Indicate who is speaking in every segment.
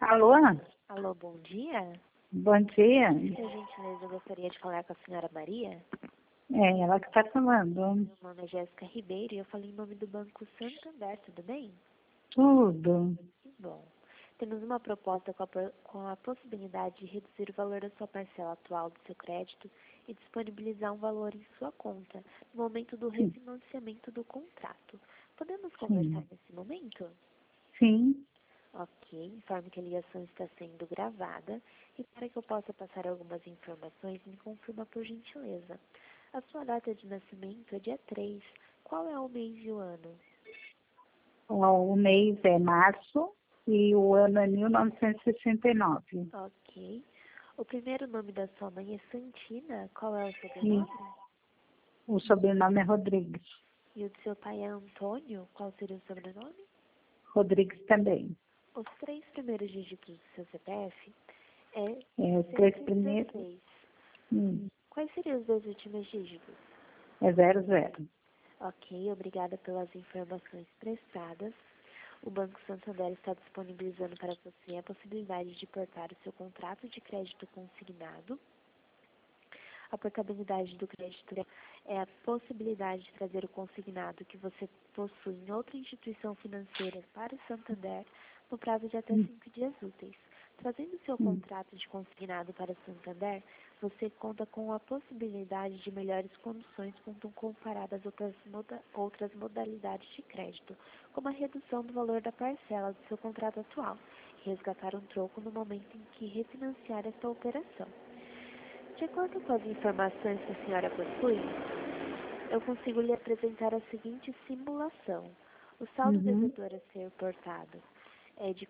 Speaker 1: Alô?
Speaker 2: Alô, bom dia.
Speaker 1: Bom dia.
Speaker 2: Por gentileza, eu gostaria de falar com a senhora Maria.
Speaker 1: É ela que está falando.
Speaker 2: Meu nome é Jéssica Ribeiro e eu falei em nome do Banco Santander, tudo bem?
Speaker 1: Tudo.
Speaker 2: Que bom. Temos uma proposta com a possibilidade de reduzir o valor da sua parcela atual do seu crédito e disponibilizar um valor em sua conta no momento do
Speaker 1: Sim.
Speaker 2: refinanciamento do contrato. Podemos conversar
Speaker 1: Sim.
Speaker 2: nesse momento?
Speaker 1: Sim.
Speaker 2: Ok, informe que a ligação está sendo gravada e para que eu possa passar algumas informações, me confirma por gentileza. A sua data de nascimento é dia 3. Qual é o mês e o ano?
Speaker 1: O mês é março e o ano é 1969.
Speaker 2: Ok. O primeiro nome da sua mãe é Santina. Qual é o
Speaker 1: E
Speaker 2: sobrenome?
Speaker 1: o sobrenome é Rodrigues.
Speaker 2: E o do seu pai é Antônio. Qual seria o sobrenome?
Speaker 1: Rodrigues também.
Speaker 2: Os 3 primeiros dígitos do seu CPF é
Speaker 1: Os 3 primeiros
Speaker 2: 116.
Speaker 1: hum,
Speaker 2: Quais seriam os 2 últimos dígitos?
Speaker 1: é 00.
Speaker 2: Ok, obrigada pelas informações prestadas. O Banco Santander está disponibilizando para você a possibilidade de portar o seu contrato de crédito consignado. A portabilidade do crédito é a possibilidade de trazer o consignado que você possui em outra instituição financeira para o Santander no prazo de até 5 dias úteis. Trazendo seu
Speaker 1: Hum.
Speaker 2: contrato de consignado para o Santander, você conta com a possibilidade de melhores condições quando comparadas outras modalidades de crédito, como a redução do valor da parcela do seu contrato atual e resgatar um troco no momento em que refinanciar esta operação. De acordo com as informações que a senhora possui, eu consigo lhe apresentar a seguinte simulação. O saldo
Speaker 1: Uhum.
Speaker 2: devedor a ser portado é de R$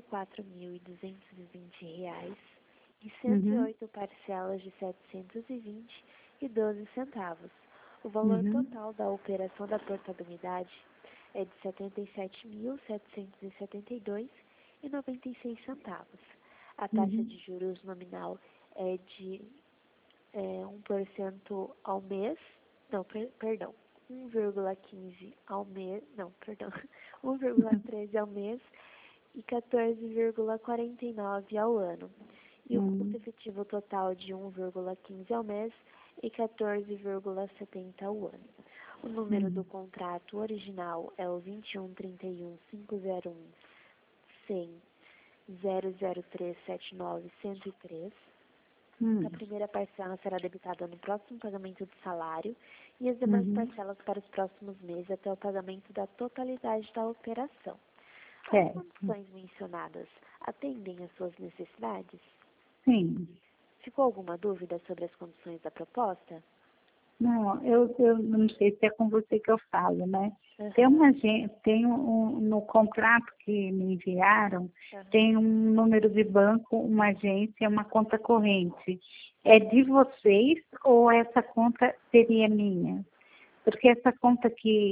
Speaker 2: 44.220 e
Speaker 1: Uhum.
Speaker 2: 108 parcelas de R$ 720,12. O valor
Speaker 1: Uhum.
Speaker 2: total da operação da portabilidade é de R$ 77.772,96. A taxa
Speaker 1: Uhum.
Speaker 2: de juros nominal é de 1% ao mês, não, perdão, 1,15 ao mês, não, perdão, 1,13 ao mês e 14,49 ao ano. E o custo
Speaker 1: Uhum.
Speaker 2: efetivo total de 1,15 ao mês e 14,70 ao ano. O número do
Speaker 1: Uhum.
Speaker 2: contrato original é o 2131.501.100.00379.103. A
Speaker 1: Uhum.
Speaker 2: primeira parcela será debitada no próximo pagamento do salário e as demais
Speaker 1: Uhum.
Speaker 2: parcelas para os próximos meses até o pagamento da totalidade da operação. As
Speaker 1: Certo.
Speaker 2: condições mencionadas atendem às suas necessidades?
Speaker 1: Sim.
Speaker 2: Ficou alguma dúvida sobre as condições da proposta?
Speaker 1: Não, eu não sei se é com você que eu falo, né? Tem
Speaker 2: Aham,
Speaker 1: uma gente, no contrato que me enviaram,
Speaker 2: aham.
Speaker 1: tem um número de banco, uma agência, uma conta corrente. É de vocês ou essa conta seria minha? Porque essa conta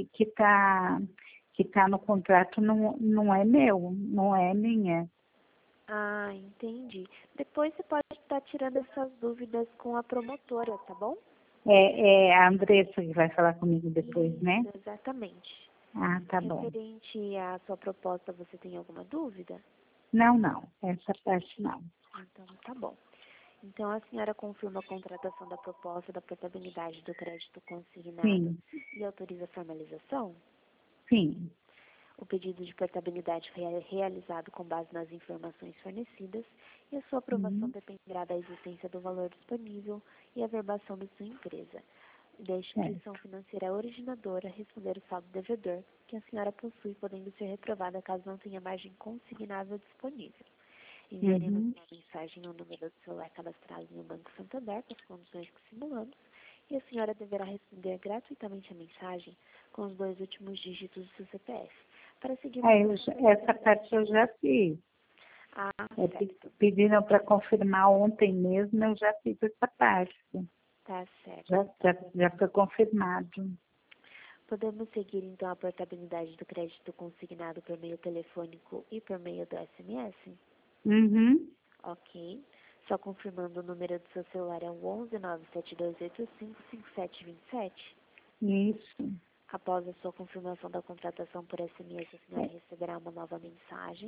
Speaker 1: que tá no contrato não é meu, não é minha.
Speaker 2: Ah, entendi. Depois você pode estar tirando essas dúvidas com a promotora, tá bom?
Speaker 1: É a Andressa que vai falar comigo depois, né?
Speaker 2: Isso, exatamente.
Speaker 1: Ah, tá bom.
Speaker 2: Referente à sua proposta, você tem alguma dúvida?
Speaker 1: Não, essa parte não.
Speaker 2: Então, tá bom. Então, a senhora confirma a contratação da proposta da portabilidade do crédito consignado
Speaker 1: Sim,
Speaker 2: e autoriza a formalização?
Speaker 1: sim.
Speaker 2: O pedido de portabilidade foi realizado com base nas informações fornecidas e a sua aprovação
Speaker 1: Uhum.
Speaker 2: dependerá da existência do valor disponível e a verbação da sua empresa, da instituição
Speaker 1: Certo.
Speaker 2: financeira originadora responder o saldo devedor que a senhora possui, podendo ser reprovada caso não tenha margem consignável disponível. Enviaremos
Speaker 1: Uhum.
Speaker 2: uma mensagem no número do celular cadastrado no Banco Santander com as condições que simulamos e a senhora deverá responder gratuitamente a mensagem com os 2 últimos dígitos do seu CPF para seguirmos o
Speaker 1: Essa
Speaker 2: procedimento.
Speaker 1: parte eu já fiz.
Speaker 2: Ah, certo.
Speaker 1: Pediram para confirmar ontem mesmo, eu já fiz essa parte.
Speaker 2: Tá certo,
Speaker 1: Já,
Speaker 2: então.
Speaker 1: já, já foi confirmado.
Speaker 2: Podemos seguir, então, a portabilidade do crédito consignado por meio telefônico e por meio do SMS?
Speaker 1: Uhum.
Speaker 2: Ok. Só confirmando o número do seu celular é o 11 97285 5727.
Speaker 1: Isso.
Speaker 2: Após a sua confirmação da contratação por SMS, a senhora
Speaker 1: É,
Speaker 2: receberá uma nova mensagem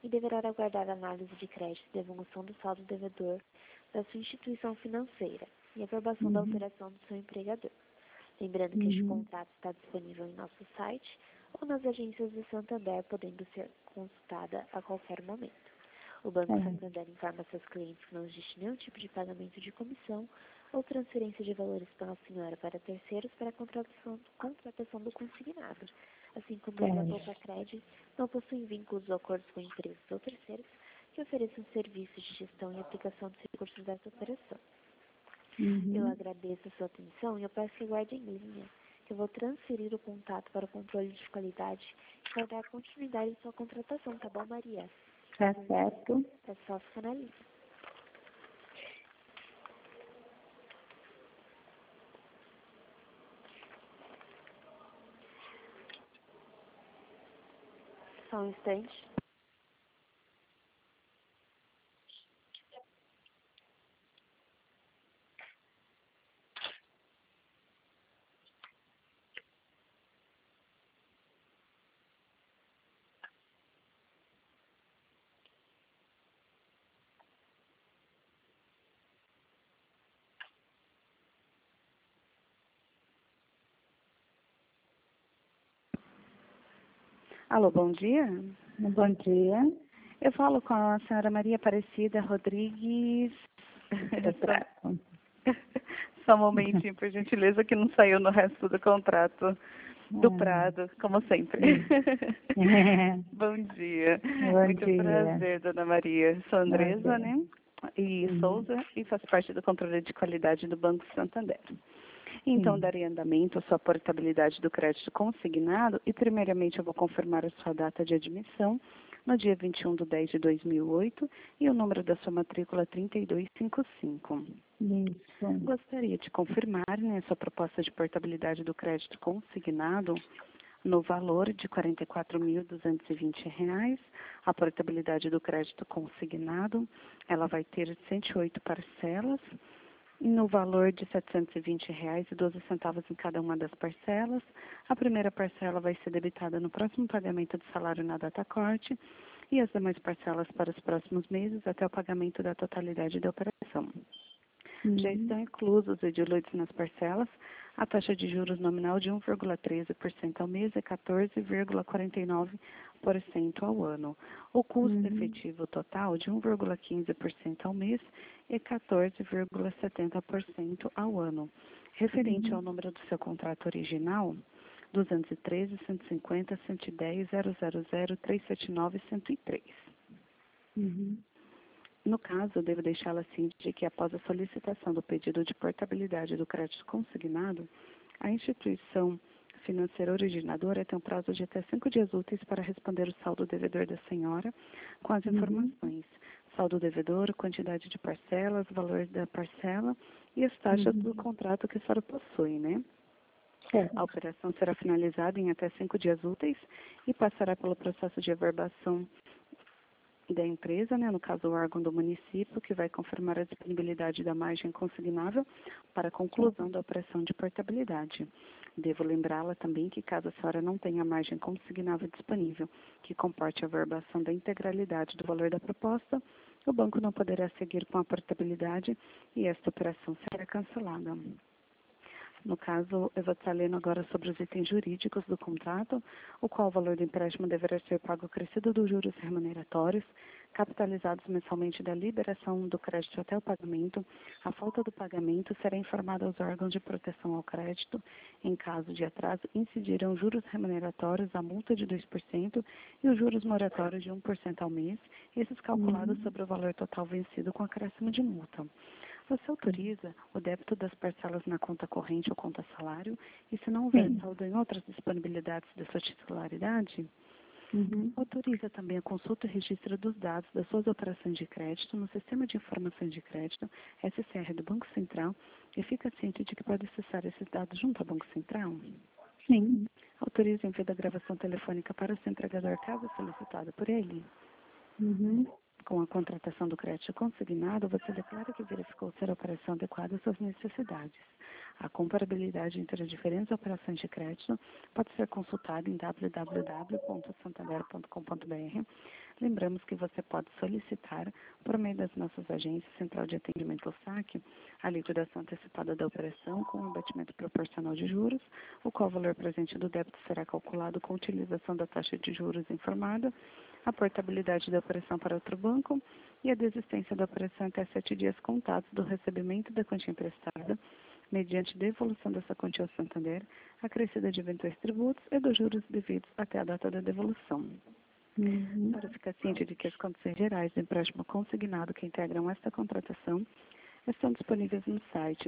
Speaker 2: e deverá aguardar a análise de crédito e devolução do saldo devedor da sua instituição financeira e aprovação da alteração do seu empregador. Lembrando que este contrato está disponível em nosso site ou nas agências do Santander, podendo ser consultada a qualquer momento. O Banco Santander informa seus clientes que não existe nenhum tipo de pagamento de comissão ou transferência de valores pela senhora para terceiros para a contratação do consignado, assim como ele, a Poupa Cred, não possui vínculos ou acordos com empresas ou terceiros que ofereçam serviços de gestão e aplicação dos recursos dessa operação. Eu agradeço a sua atenção e eu peço que guarde em linha, que eu vou transferir o contato para o controle de qualidade e vai dar continuidade à sua contratação, tá bom, Maria?
Speaker 1: Tá certo.
Speaker 2: É só ficar na linha. Só um instante.
Speaker 3: Alô, bom dia.
Speaker 1: Bom dia.
Speaker 3: Eu falo com a senhora Maria Aparecida Rodrigues.
Speaker 1: Retrato.
Speaker 3: Só um momentinho, por gentileza, que não saiu no resto do contrato do Prado, como sempre. Bom dia.
Speaker 1: Bom
Speaker 3: Muito
Speaker 1: dia.
Speaker 3: prazer, dona Maria. Sou Andresa, né? E Souza, e faço parte do controle de qualidade do Banco Santander. Então, darei andamento à sua portabilidade do crédito consignado e, primeiramente, eu vou confirmar a sua data de admissão no dia 21/10/2008 e o número da sua matrícula 3255.
Speaker 1: Isso.
Speaker 3: Gostaria de confirmar, né, a sua proposta de portabilidade do crédito consignado no valor de R$ 44.220. A portabilidade do crédito consignado, ela vai ter 108 parcelas, no valor de R$ 720,12 em cada uma das parcelas. A primeira parcela vai ser debitada no próximo pagamento do salário na data corte e as demais parcelas para os próximos meses até o pagamento da totalidade da operação. Já estão inclusos e diluídos nas parcelas a taxa de juros nominal de 1,13% ao mês e 14,49% ao ano. O custo efetivo total de 1,15% ao mês e 14,70% ao ano. Referente ao número do seu contrato original, 213, 150, 110, 000, 379 e 103. No caso, eu devo deixá-la assim de que após a solicitação do pedido de portabilidade do crédito consignado, a instituição financeira originadora tem um prazo de até 5 dias úteis para responder o saldo devedor da senhora com as informações: saldo devedor, quantidade de parcelas, valor da parcela e as taxas do contrato que a senhora possui, né? A operação será finalizada em até 5 dias úteis e passará pelo processo de averbação da empresa, né, no caso o órgão do município, que vai confirmar a disponibilidade da margem consignável para a conclusão da operação de portabilidade. Devo lembrá-la também que caso a senhora não tenha margem consignável disponível que comporte a averbação da integralidade do valor da proposta, o banco não poderá seguir com a portabilidade e esta operação será cancelada. No caso, eu vou estar lendo agora sobre os itens jurídicos do contrato, o qual o valor do empréstimo deverá ser pago acrescido dos juros remuneratórios, capitalizados mensalmente da liberação do crédito até o pagamento. A falta do pagamento será informada aos órgãos de proteção ao crédito. Em caso de atraso, incidirão juros remuneratórios, a multa de 2% e os juros moratórios de 1% ao mês, esses calculados sobre o valor total vencido com acréscimo de multa. Você autoriza o débito das parcelas na conta corrente ou conta salário e, se não houver saldo em outras disponibilidades da sua titularidade, autoriza também a consulta e registro dos dados das suas operações de crédito no Sistema de Informações de Crédito, SCR do Banco Central, e fica ciente de que pode acessar esses dados junto ao Banco Central?
Speaker 1: Sim.
Speaker 3: Autoriza o envio da gravação telefônica para o seu entregador, caso solicitado por ele? Com a contratação do crédito consignado, você declara que verificou ser a operação adequada às suas necessidades. A comparabilidade entre as diferentes operações de crédito pode ser consultada em www.santander.com.br. Lembramos que você pode solicitar, por meio das nossas agências, Central de Atendimento ao SAC, a liquidação antecipada da operação com abatimento proporcional de juros, o qual o valor presente do débito será calculado com utilização da taxa de juros informada, a portabilidade da operação para outro banco e a desistência da operação até 7 dias contados do recebimento da quantia emprestada, mediante devolução dessa quantia ao Santander, acrescida de eventuais tributos e dos juros devidos até a data da devolução. Para ficar ciente de que as condições gerais do empréstimo consignado que integram esta contratação estão disponíveis no site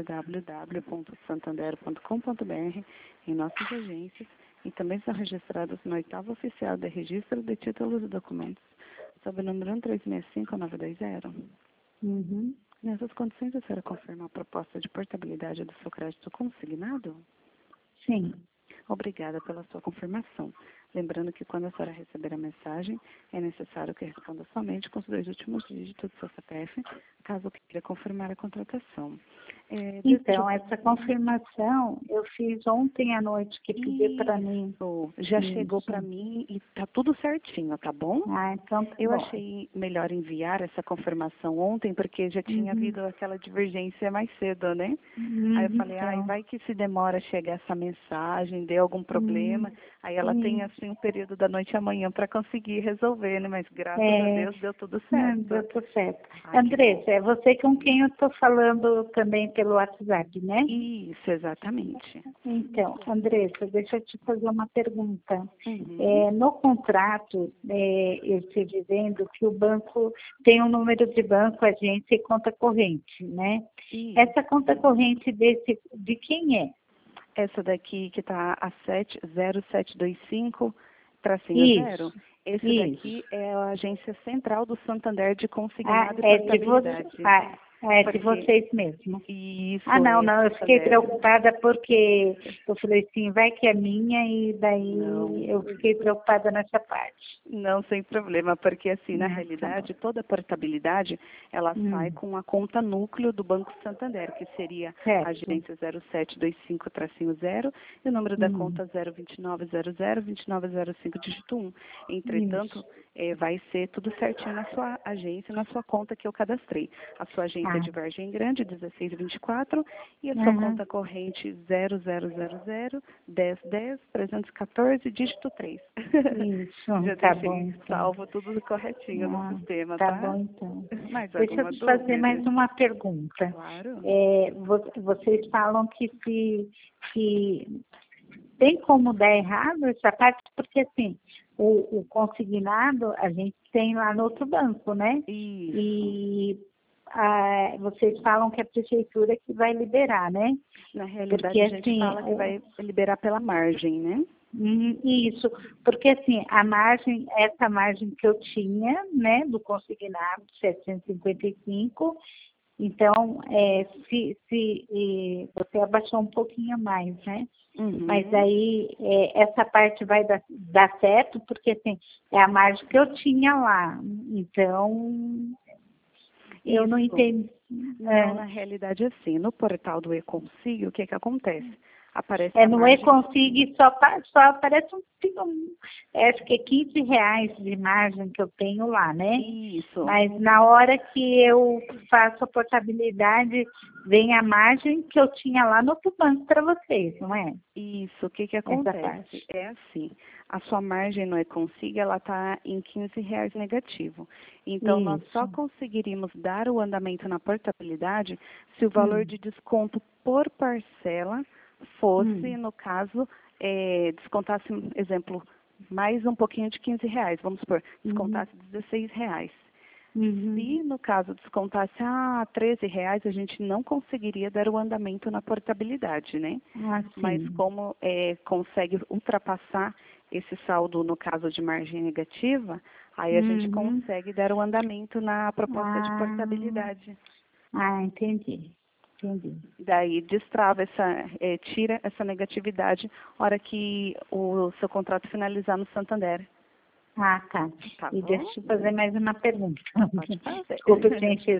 Speaker 3: www.santander.com.br, em nossas agências, e também são registradas no 8º Oficial de Registro de Títulos e Documentos, sob o número 1365920. Nessas condições, a senhora confirma a proposta de portabilidade do seu crédito consignado?
Speaker 1: Sim.
Speaker 3: Obrigada pela sua confirmação. Lembrando que quando a senhora receber a mensagem, é necessário que responda somente com os 2 últimos dígitos do seu CPF, caso queira confirmar a contratação.
Speaker 1: Então, essa confirmação eu fiz ontem à noite, que pediu para mim.
Speaker 3: Já chegou para mim e está tudo certinho, tá bom?
Speaker 1: Então tá
Speaker 3: eu
Speaker 1: bom.
Speaker 3: achei melhor enviar essa confirmação ontem, porque já tinha havido aquela divergência mais cedo, né? Aí eu falei, vai que se demora a chegar essa mensagem, deu algum problema, aí ela tem assim um período da noite à manhã para conseguir resolver, né? Mas graças a Deus deu tudo certo.
Speaker 1: Deu tudo certo. Andressa, é você com quem eu estou falando também pelo WhatsApp, né?
Speaker 3: Isso, exatamente.
Speaker 1: Então, Andressa, deixa eu te fazer uma pergunta. No contrato, eu estou dizendo que o banco tem um número de banco, agência e conta corrente, né? Essa conta corrente de quem é?
Speaker 3: Essa daqui que está a 0725-0. Esse daqui é a agência central do Santander de consignado e portabilidade.
Speaker 1: É de vocês mesmo.
Speaker 3: Isso.
Speaker 1: Não, eu fiquei preocupada porque eu falei assim, vai que é minha, e daí eu fiquei preocupada nessa parte.
Speaker 3: Não, sem problema, porque assim, na realidade, toda a portabilidade, ela sai com a conta núcleo do Banco Santander, que seria a agência 0725-0 e o número da conta 02900-2905, dígito 1. Entretanto, vai ser tudo certinho na sua agência, na sua conta que eu cadastrei. A sua agência de Vargem Grande, 1624, e a sua conta corrente 0000-1010-314, dígito 3.
Speaker 1: Isso,
Speaker 3: Já
Speaker 1: tá
Speaker 3: deixei
Speaker 1: bom.
Speaker 3: salvo tudo corretinho no sistema,
Speaker 1: tá?
Speaker 3: tá?
Speaker 1: Bom, então.
Speaker 3: Mais
Speaker 1: Deixa eu te fazer mais uma pergunta.
Speaker 3: Claro.
Speaker 1: Vocês falam que tem como dar errado essa parte, porque assim, o consignado a gente tem lá no outro banco, né?
Speaker 3: Isso.
Speaker 1: E vocês falam que é a prefeitura que vai liberar, né?
Speaker 3: Na realidade,
Speaker 1: porque,
Speaker 3: a gente
Speaker 1: assim,
Speaker 3: fala que vai liberar pela margem, né?
Speaker 1: Isso, porque assim, essa margem que eu tinha, né, do consignado, 755, então, se você abaixou um pouquinho mais, né? Mas aí, essa parte vai dar certo, porque assim, é a margem que eu tinha lá, então, eu não entendi.
Speaker 3: Não, na realidade, assim, no portal do E-Consigo, o que acontece? Aparece
Speaker 1: no E-Consigo só aparece acho que é R$15 de margem que eu tenho lá, né?
Speaker 3: Isso.
Speaker 1: Mas na hora que eu faço a portabilidade, vem a margem que eu tinha lá no outro banco para vocês, não é?
Speaker 3: Isso, o que acontece? É assim, a sua margem no E-Consigo, ela está em R$15 negativo. Então, nós só conseguiríamos dar o andamento na portabilidade se o valor de desconto por parcela fosse, no caso, descontasse, exemplo, mais um pouquinho de R$15, vamos supor, descontasse R$16. Se, no caso, descontasse R$13, a gente não conseguiria dar o andamento na portabilidade, né? Mas como consegue ultrapassar esse saldo, no caso de margem negativa, aí a gente consegue dar o andamento na proposta de portabilidade.
Speaker 1: Entendi.
Speaker 3: Daí destrava tira essa negatividade na hora que o seu contrato finalizar no Santander.
Speaker 1: Tá.
Speaker 3: Tá
Speaker 1: E
Speaker 3: bom?
Speaker 1: deixa eu fazer mais uma pergunta.
Speaker 3: Pode fazer.
Speaker 1: Desculpa, gente,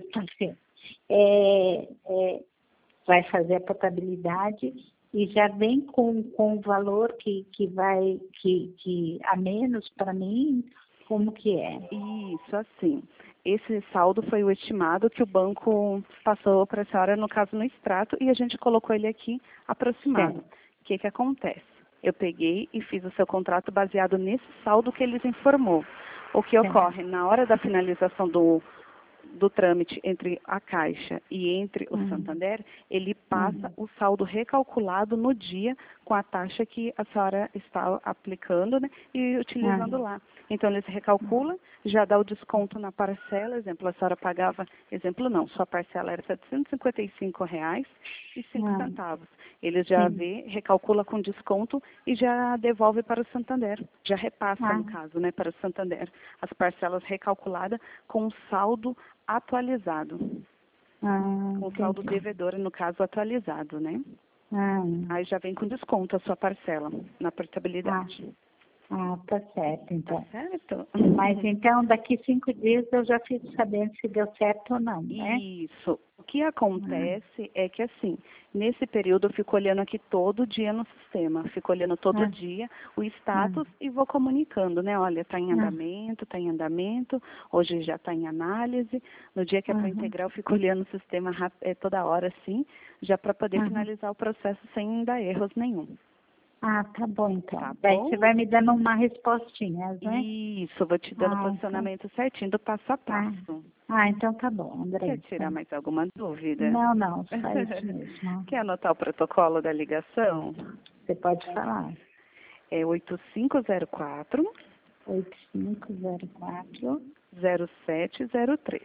Speaker 1: vai fazer a portabilidade e já vem com o valor que a menos para mim, Como que é?
Speaker 3: Isso, assim. Esse saldo foi o estimado que o banco passou para a senhora, no caso, no extrato, e a gente colocou ele aqui aproximado.
Speaker 1: Certo.
Speaker 3: O que acontece? Eu peguei e fiz o seu contrato baseado nesse saldo que eles informou. O que
Speaker 1: Certo.
Speaker 3: ocorre na hora da finalização do trâmite entre a Caixa e entre o Santander, ele passa o saldo recalculado no dia com a taxa que a senhora está aplicando, né, e utilizando lá. Então, eles recalculam, já dá o desconto na parcela, exemplo, a senhora pagava, exemplo não, sua parcela era R$ 755,05. Eles já vê, recalcula com desconto e já devolve para o Santander, já repassa, no caso, né, para o Santander, as parcelas recalculadas com o saldo atualizado. Com o saldo devedor, no caso, atualizado, né? Aí já vem com desconto a sua parcela na portabilidade.
Speaker 1: Tá certo, então.
Speaker 3: Tá certo?
Speaker 1: Mas então, daqui 5 dias eu já fico sabendo se deu certo ou não, né?
Speaker 3: Isso. O que acontece é que, assim, nesse período eu fico olhando aqui todo dia no sistema, fico olhando todo dia o status e vou comunicando, né? Olha, está em andamento, hoje já está em análise. No dia que é para integrar, eu fico olhando o sistema toda hora, assim, já para poder finalizar o processo sem dar erros nenhum.
Speaker 1: Tá bom, então.
Speaker 3: Tá
Speaker 1: Daí
Speaker 3: bom?
Speaker 1: você vai me dando uma respostinha, né?
Speaker 3: Isso, vou te dando o posicionamento certinho do passo a passo.
Speaker 1: Então tá bom, André.
Speaker 3: Quer tirar mais alguma dúvida?
Speaker 1: Não, só isso mesmo.
Speaker 3: Quer anotar o protocolo da ligação?
Speaker 1: Você pode falar.
Speaker 3: É 8504
Speaker 1: 8504
Speaker 3: 0703.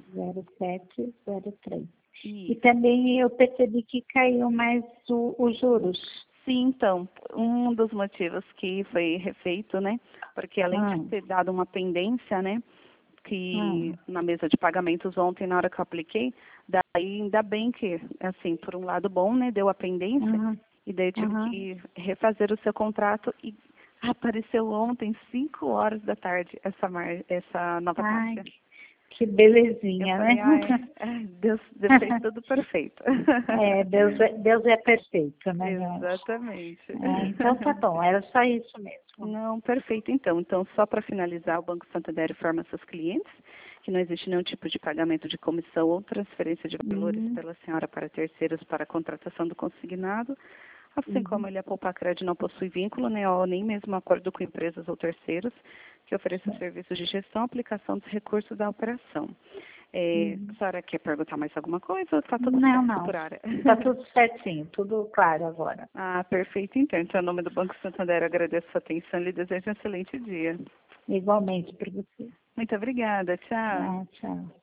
Speaker 1: 0703. E
Speaker 3: Isso.
Speaker 1: também eu percebi que caiu mais os juros.
Speaker 3: Sim, então, um dos motivos que foi refeito, né? Porque além de ter dado uma pendência, né? Que na mesa de pagamentos ontem, na hora que eu apliquei, daí ainda bem que, assim, por um lado bom, né? Deu a pendência, e daí eu tive que refazer o seu contrato e apareceu ontem, 5 horas da tarde, essa nova taxa.
Speaker 1: Que belezinha,
Speaker 3: Eu falei,
Speaker 1: né?
Speaker 3: Deus fez tudo perfeito.
Speaker 1: Deus é perfeito, né?
Speaker 3: Exatamente.
Speaker 1: Então tá bom, era só isso mesmo.
Speaker 3: Não, perfeito então. Então, só para finalizar, o Banco Santander informa seus clientes que não existe nenhum tipo de pagamento de comissão ou transferência de valores pela senhora para terceiros para a contratação do consignado, assim como ele a Poupar Crédito não possui vínculo, né, ou nem mesmo acordo com empresas ou terceiros que ofereçam serviços de gestão e aplicação dos recursos da operação. A senhora quer perguntar mais alguma coisa ou está tudo certo por área?
Speaker 1: Está tudo certinho, tudo claro agora.
Speaker 3: Perfeito então. Então, em nome do Banco Santander, eu agradeço a sua atenção e lhe desejo um excelente dia.
Speaker 1: Igualmente para você.
Speaker 3: Muito obrigada. Tchau.
Speaker 1: Tchau.